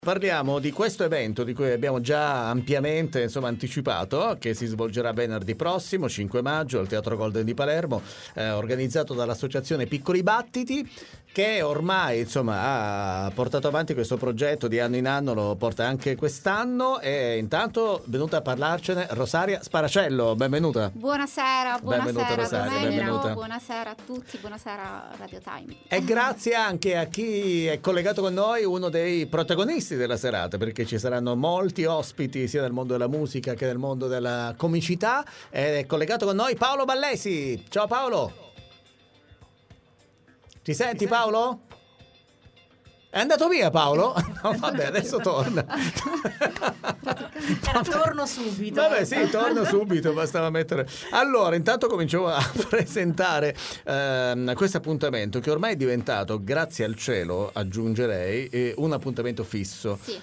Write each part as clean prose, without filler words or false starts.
Parliamo di questo evento di cui abbiamo già ampiamente anticipato, che si svolgerà venerdì prossimo, 5 maggio, al Teatro Golden di Palermo, organizzato dall'associazione Piccoli Battiti, che ormai ha portato avanti questo progetto di anno in anno, lo porta anche quest'anno. E intanto venuta a parlarcene Rosaria Sparacello, benvenuta. Buonasera Benvenuta Rosaria, benvenuta. Buonasera a tutti, buonasera Radio Time. E grazie anche a chi è collegato con noi, uno dei protagonisti della serata, perché ci saranno molti ospiti sia del mondo della musica che del mondo della comicità. È collegato con noi Paolo Ballesi. Ciao Paolo. Ci senti Paolo? È andato via Paolo? No, vabbè, adesso torna. Torno subito. Vabbè, sì, torno subito, bastava mettere. Allora, intanto cominciamo a presentare questo appuntamento che ormai è diventato, grazie al cielo, aggiungerei, un appuntamento fisso. Sì.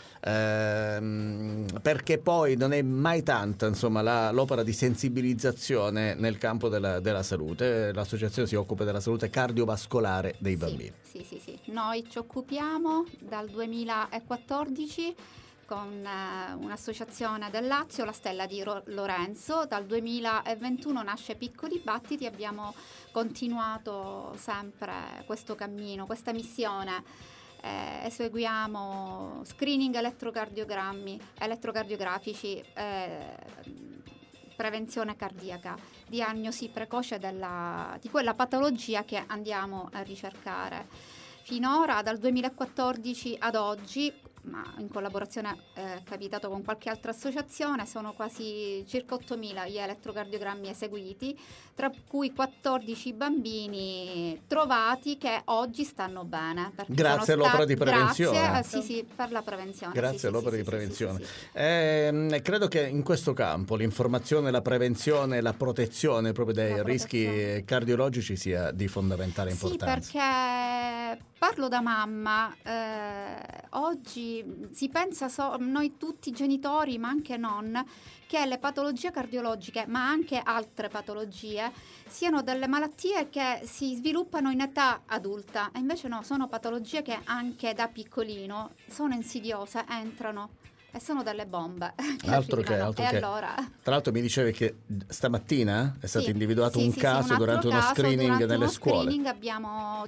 Perché poi non è mai tanta l'opera di sensibilizzazione nel campo della salute. L'associazione si occupa della salute cardiovascolare dei bambini. Sì. Noi ci occupiamo dal 2014 con un'associazione del Lazio, la Stella di Lorenzo. Dal 2021 nasce Piccoli Battiti, abbiamo continuato sempre questo cammino, questa missione. Eseguiamo screening elettrocardiografici, prevenzione cardiaca, diagnosi precoce di quella patologia che andiamo a ricercare. Finora, dal 2014 ad oggi, ma in collaborazione capitato con qualche altra associazione, sono quasi circa 8.000 gli elettrocardiogrammi eseguiti, tra cui 14 bambini trovati che oggi stanno bene. Grazie all'opera di prevenzione. Sì, per la prevenzione. Grazie all'opera di prevenzione. Credo che in questo campo l'informazione, la prevenzione, la protezione proprio dai rischi cardiologici sia di fondamentale importanza. Sì, perché parlo da mamma, oggi si pensa, noi tutti genitori, ma anche non, che le patologie cardiologiche, ma anche altre patologie, siano delle malattie che si sviluppano in età adulta, e invece no, sono patologie che anche da piccolino sono insidiose, entrano e sono delle bombe. Altro che. Allora... Tra l'altro mi dicevi che stamattina è stato individuato un caso durante uno screening nelle scuole. Screening abbiamo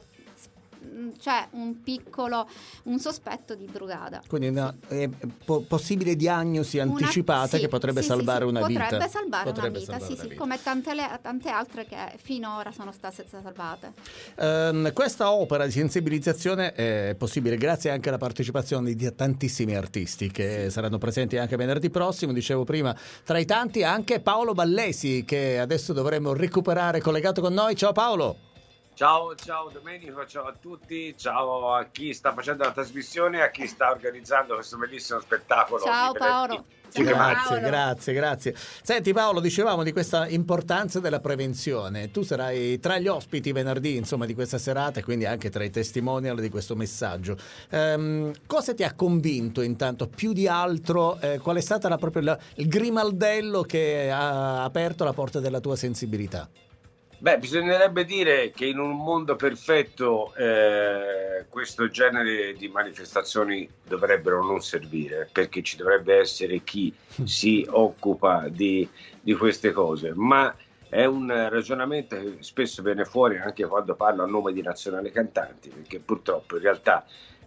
un sospetto di drogata. Quindi una possibile diagnosi anticipata che potrebbe salvare una vita. Potrebbe salvare una vita, come tante altre che finora sono state salvate. Questa opera di sensibilizzazione è possibile grazie anche alla partecipazione di tantissimi artisti che saranno presenti anche venerdì prossimo. Dicevo prima, tra i tanti anche Paolo Ballesi, che adesso dovremmo recuperare collegato con noi. Ciao Paolo. Ciao Domenico, ciao a tutti, ciao a chi sta facendo la trasmissione e a chi sta organizzando questo bellissimo spettacolo. Ciao Paolo. Grazie. Senti Paolo, dicevamo di questa importanza della prevenzione. Tu sarai tra gli ospiti venerdì di questa serata e quindi anche tra i testimonial di questo messaggio. Cosa ti ha convinto intanto più di altro? Qual è stata il grimaldello che ha aperto la porta della tua sensibilità? Beh, bisognerebbe dire che in un mondo perfetto questo genere di manifestazioni dovrebbero non servire, perché ci dovrebbe essere chi si occupa di queste cose, ma è un ragionamento che spesso viene fuori anche quando parlo a nome di Nazionale Cantanti, perché purtroppo in realtà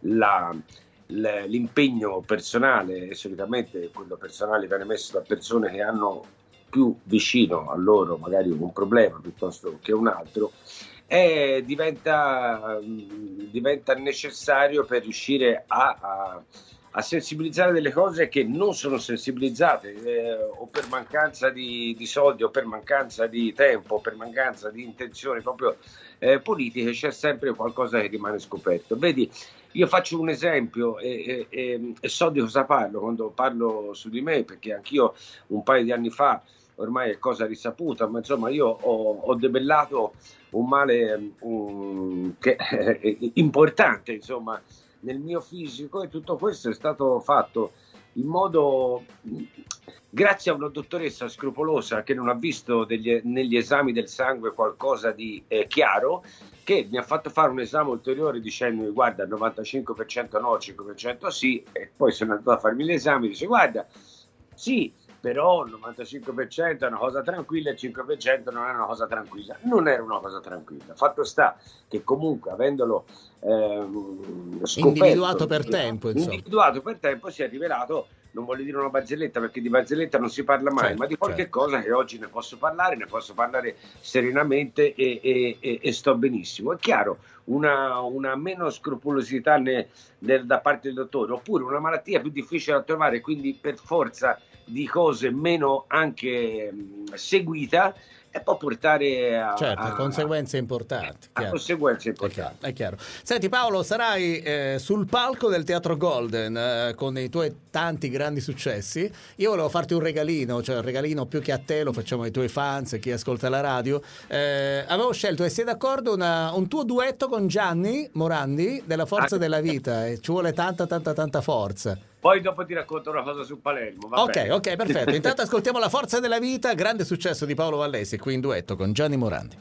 l'impegno personale, e solitamente quello personale viene messo da persone che hanno più vicino a loro magari un problema piuttosto che un altro, diventa necessario per riuscire a sensibilizzare delle cose che non sono sensibilizzate, o per mancanza di soldi, o per mancanza di tempo, o per mancanza di intenzioni proprio politiche. C'è sempre qualcosa che rimane scoperto. Vedi, io faccio un esempio e so di cosa parlo quando parlo su di me, perché anch'io un paio di anni fa, ormai è cosa risaputa, ma io ho debellato un male che è importante nel mio fisico, e tutto questo è stato fatto in modo, grazie a una dottoressa scrupolosa che non ha visto negli esami del sangue qualcosa di chiaro, che mi ha fatto fare un esame ulteriore dicendomi guarda, il 95% no, il 5% sì, e poi sono andato a farmi l'esame e dice guarda, sì, però il 95% è una cosa tranquilla e il 5% non è una cosa tranquilla. Non era una cosa tranquilla. Fatto sta che comunque avendolo scoperto, individuato per tempo, si è rivelato, non voglio dire una barzelletta perché di barzelletta non si parla mai, ma di qualche cosa che oggi ne posso parlare serenamente e sto benissimo. È chiaro, una meno scrupolosità da parte del dottore, oppure una malattia più difficile da trovare, quindi per forza di cose meno anche seguita, e può portare a conseguenze importanti. È chiaro. Senti Paolo, sarai sul palco del Teatro Golden con i tuoi tanti grandi successi. Io volevo farti un regalino, cioè un regalino più che a te, lo facciamo ai tuoi fans, chi ascolta la radio. Avevo scelto, e sei d'accordo, un tuo duetto con Gianni Morandi della Forza della Vita, e ci vuole tanta forza. Poi dopo ti racconto una cosa su Palermo. Ok, perfetto. Intanto ascoltiamo La Forza della Vita, grande successo di Paolo Vallesi, qui in duetto con Gianni Morandi.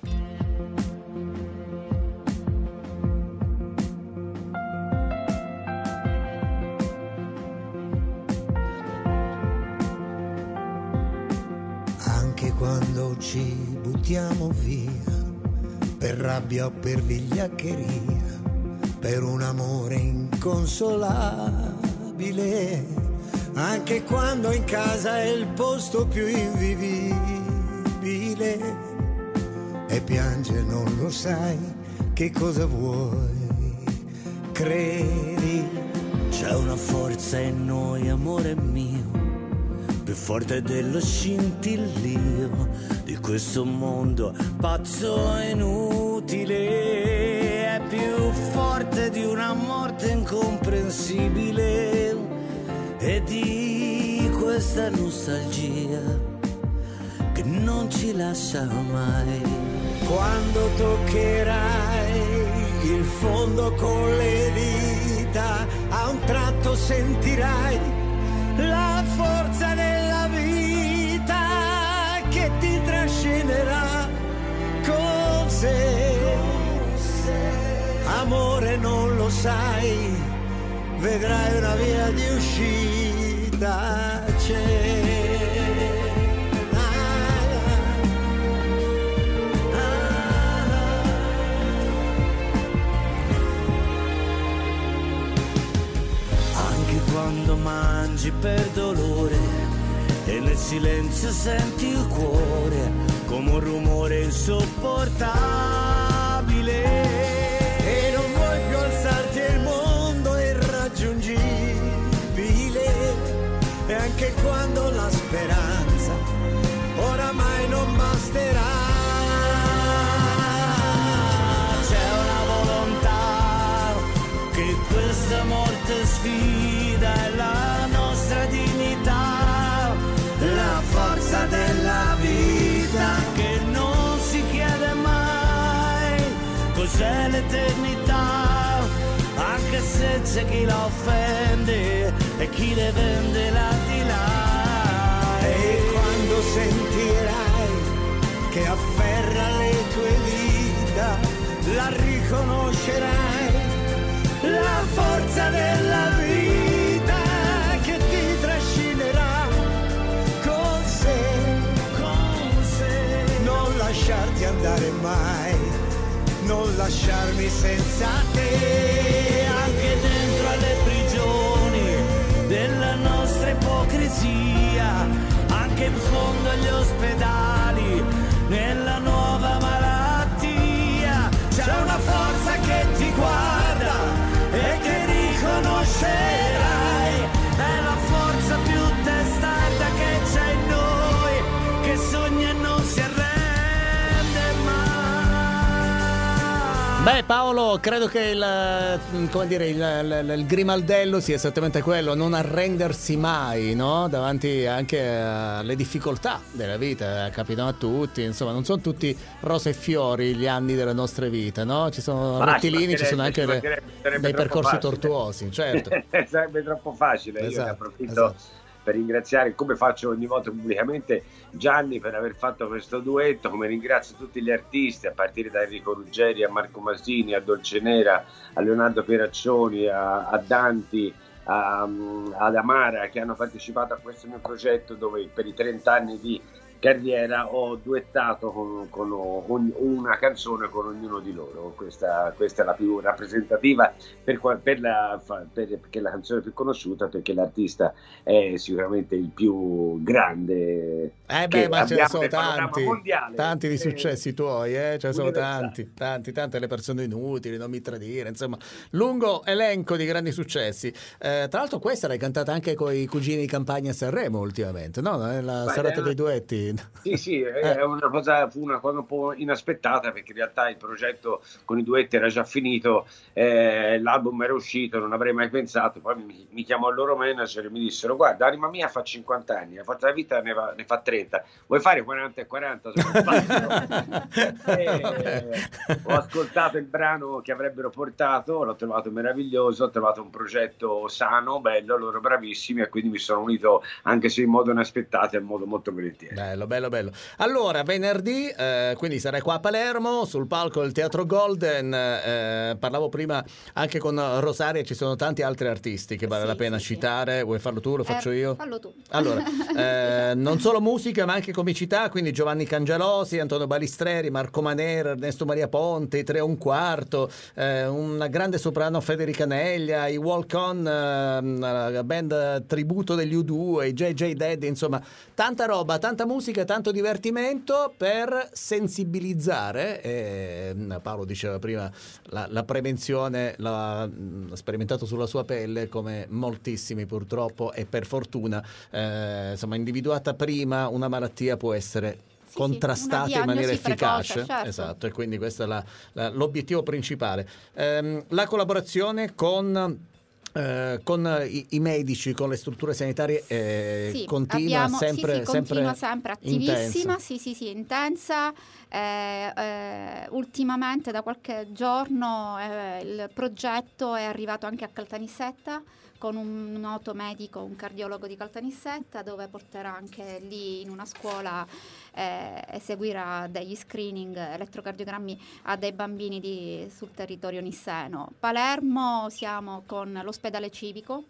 Anche quando ci buttiamo via, per rabbia o per vigliaccheria, per un amore inconsolabile, anche quando in casa è il posto più invivibile e piange non lo sai che cosa vuoi, credi c'è una forza in noi, amore mio, più forte dello scintillio di questo mondo pazzo e inutile, è più forte di una morte incomprensibile e di questa nostalgia che non ci lascia mai. Quando toccherai il fondo con le dita, a un tratto sentirai la forza della vita che ti trascinerà con sé. Amore, non lo sai, vedrai una via di uscita c'è. Anche quando mangi per dolore e nel silenzio senti il cuore come un rumore insopportabile e non vuoi più alzarti e il mondo è irraggiungibile, e anche quando la speranza oramai non basterà, c'è una volontà che questa morte sfida è la nostra dignità, la forza della vita che non si chiede mai cos'è l'eternità, anche se c'è chi la offende e chi le vende là di là. E quando sentirai che afferra le tue dita, la riconoscerai, la forza della vita che ti trascinerà con sé, non lasciarti andare mai, non lasciarmi senza te, anche dentro alle prigioni della nostra ipocrisia, anche in fondo agli ospedali, nella nuova malattia, c'è una forza che ti guarda e che riconoscerai, è la forza più testarda che c'è in noi, che sogna e non si arrende mai. Beh Paolo, credo che il grimaldello sia esattamente quello, non arrendersi mai, no? Davanti anche alle difficoltà della vita, capitano a tutti, insomma non sono tutti rose e fiori gli anni delle nostre vite, no? Ci sono rettilini, ci sono anche dei percorsi tortuosi, certo. Sarebbe troppo facile, esatto, io ne approfitto per ringraziare, come faccio ogni volta pubblicamente, Gianni per aver fatto questo duetto, come ringrazio tutti gli artisti, a partire da Enrico Ruggeri, a Marco Masini, a Dolcenera, a Leonardo Pieraccioni, a Danti, ad Amara, che hanno partecipato a questo mio progetto, dove per i 30 anni di carriera ho duettato con una canzone con ognuno di loro. Questa è la più rappresentativa perché è la canzone più conosciuta, perché l'artista è sicuramente il più grande. Ma ce ne sono tanti di mondiale. successi tuoi, ce ne sono tante le persone inutili, non mi tradire, insomma, lungo elenco di grandi successi. Tra l'altro questa l'hai cantata anche con i cugini di campagna a Sanremo ultimamente, no? La serata dei duetti. Sì, fu una cosa un po' inaspettata, perché in realtà il progetto con i duetti era già finito, l'album era uscito, non avrei mai pensato. Poi mi chiamò il loro manager e mi dissero: guarda, Anima Mia fa 50 anni, ha fatto la vita, ne fa 30, vuoi fare 40 e 40? Ho ascoltato il brano che avrebbero portato, l'ho trovato meraviglioso, ho trovato un progetto sano, bello, loro bravissimi, e quindi mi sono unito, anche se in modo inaspettato, in modo molto volentieri. Bello. Allora, venerdì, quindi sarai qua a Palermo, sul palco del Teatro Golden. Parlavo prima anche con Rosaria, ci sono tanti altri artisti che vale la pena citare. Vuoi farlo tu? Lo faccio io? Fallo tu. Allora, non solo musica, ma anche comicità, quindi Giovanni Cangialosi, Antonio Balistreri, Marco Manera, Ernesto Maria Ponte, i 3 e un quarto, una grande soprano Federica Neglia, i Walk On, la band tributo degli U2, i JJ Daddy, insomma, tanta roba, tanta musica, tanto divertimento per sensibilizzare. Paolo diceva prima, la prevenzione l'ha sperimentato sulla sua pelle, come moltissimi purtroppo, e per fortuna insomma, individuata prima una malattia può essere contrastata in maniera efficace, precoce, certo. Esatto, e quindi questo è l'obiettivo principale. La collaborazione con i medici, con le strutture sanitarie continua sempre attivissima, intensa. Ultimamente, da qualche giorno, il progetto è arrivato anche a Caltanissetta, con un noto medico, un cardiologo di Caltanissetta, dove porterà anche lì in una scuola, eseguirà degli screening, elettrocardiogrammi a dei bambini sul territorio nisseno. Palermo siamo con l'ospedale civico.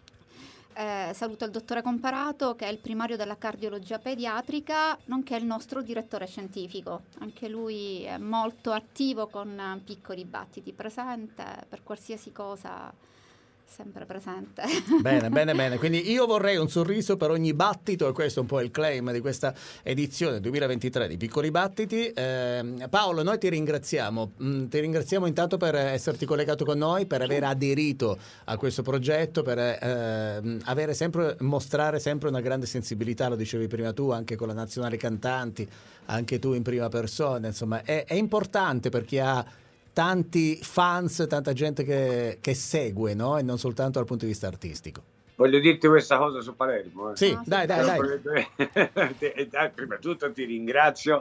Saluto il dottore Comparato, che è il primario della cardiologia pediatrica, nonché il nostro direttore scientifico. Anche lui è molto attivo, con piccoli battiti, presente per qualsiasi cosa, sempre presente. Bene. Quindi io vorrei un sorriso per ogni battito, e questo è un po' il claim di questa edizione 2023 di Piccoli Battiti. Paolo, noi ti ringraziamo intanto per esserti collegato con noi, per aver aderito a questo progetto, per mostrare sempre una grande sensibilità, lo dicevi prima tu, anche con la Nazionale Cantanti, anche tu in prima persona, insomma è importante per chi ha tanti fans, tanta gente che segue, no? E non soltanto dal punto di vista artistico. Voglio dirti questa cosa su Palermo. Sì, dai. Prima di tutto ti ringrazio,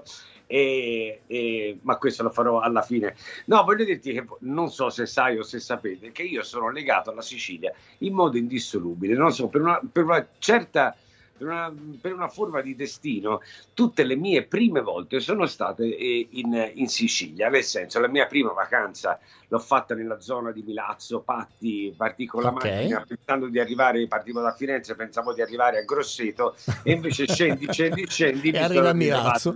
ma questo lo farò alla fine. No, voglio dirti che non so se sai o se sapete che io sono legato alla Sicilia in modo indissolubile. Non so, per una certa... Per una forma di destino, tutte le mie prime volte sono state in Sicilia, nel senso, la mia prima vacanza l'ho fatta nella zona di Milazzo, partì con la macchina pensando di arrivare, partivo da Firenze, pensavo di arrivare a Grosseto, e invece scendi e arriva a Milazzo.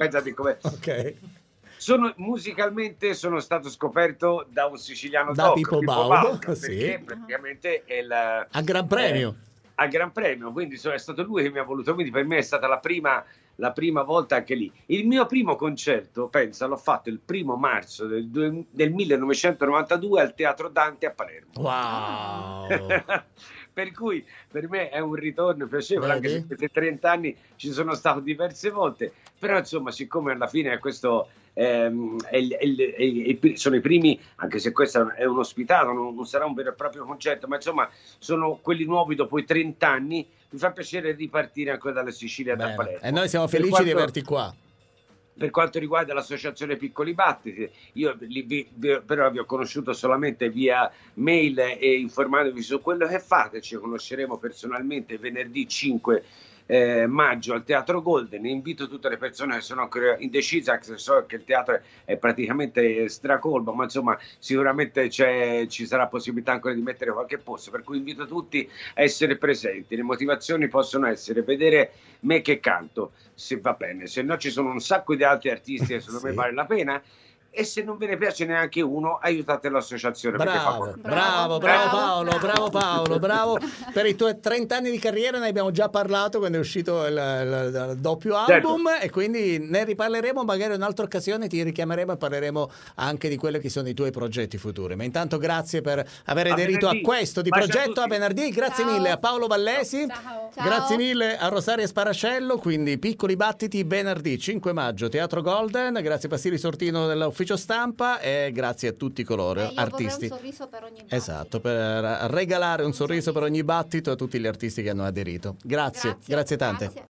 Musicalmente sono stato scoperto da un siciliano, da Pippo Baudo, perché praticamente è a Gran Premio. Al Gran Premio, quindi è stato lui che mi ha voluto, quindi per me è stata la prima volta anche lì. Il mio primo concerto, pensa, l'ho fatto il 1° marzo del 1992 al Teatro Dante a Palermo. Wow! Per cui per me è un ritorno piacevole, anche se in questi 30 anni ci sono stato diverse volte, però insomma, siccome alla fine questo sono i primi, anche se questo è un ospitato, non sarà un vero e proprio concerto, ma insomma sono quelli nuovi dopo i 30 anni, mi fa piacere ripartire ancora dalla Sicilia, da Palermo. E noi siamo felici di averti qua. Per quanto riguarda l'associazione Piccoli Battiti, io però vi ho conosciuto solamente via mail e informandovi su quello che fate. Ci conosceremo personalmente venerdì 5 maggio al Teatro Golden. Invito tutte le persone che sono ancora indecise, anche se so che il teatro è praticamente stracolmo, ma insomma sicuramente ci sarà possibilità ancora di mettere qualche posto, per cui invito tutti a essere presenti. Le motivazioni possono essere vedere me che canto, se va bene, se no ci sono un sacco di altri artisti che secondo me vale la pena, e se non ve ne piace neanche uno, aiutate l'associazione. Bravo Paolo, bravo. Per i tuoi 30 anni di carriera ne abbiamo già parlato quando è uscito il doppio album, certo. E quindi ne riparleremo magari in un'altra occasione, ti richiameremo e parleremo anche di quelli che sono i tuoi progetti futuri. Ma intanto grazie per aver aderito a questo di Progetto a Venerdì. Grazie mille a Paolo Vallesi. Ciao. Grazie mille a Rosaria Sparascello. Quindi Piccoli Battiti venerdì 5 maggio Teatro Golden. Grazie a Pastiri Sortino dell'Ufficio Stampa e grazie a tutti coloro artisti. Un sorriso per ogni battito. Esatto, per regalare un sorriso per ogni battito a tutti gli artisti che hanno aderito. Grazie tante.